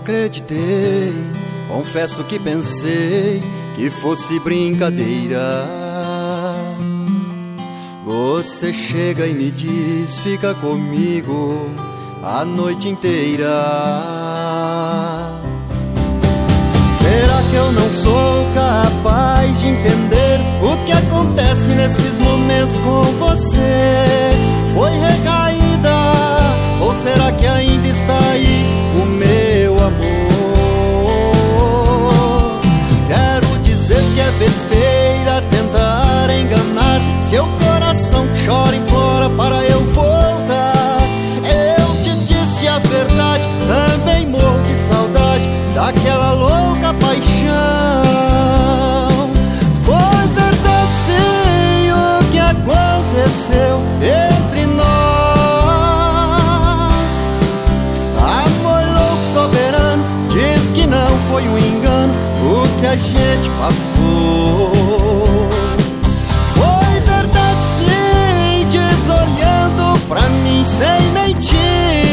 acreditei, confesso que pensei que fosse brincadeira. Você chega e me diz, fica comigo a noite inteira. Será que eu não sou capaz de entender o que acontece nesses momentos com você? Foi recaída, ou será que ainda está aí o meu amor? Quero dizer que é besteira tentar enganar seu coração que chora e implora para eu voltar. Eu te disse a verdade, também morro de saudade daquela louca paixão. Foi verdade sim o que aconteceu entre nós. Amor louco soberano, diz que não foi um engano o que a gente passou. Foi verdade sim, diz olhando pra mim sem mentira.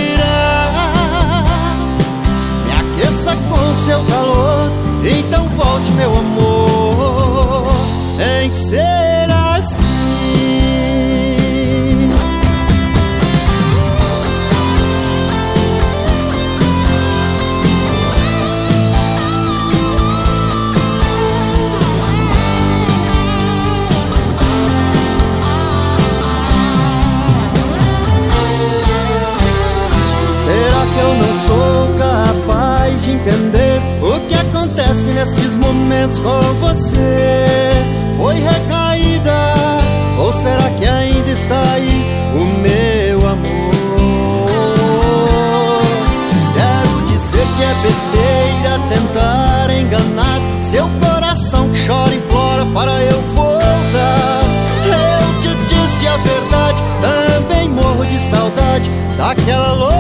Me aqueça com seu calor, então volte meu amor. Tem que ser assim. Será que eu não sou capaz de entender o que acontece nesses momentos com você? Foi recaída, ou será que ainda está aí o meu amor? Quero dizer que é besteira tentar enganar seu coração que chora e implora para eu voltar. Eu te disse a verdade, também morro de saudade daquela louca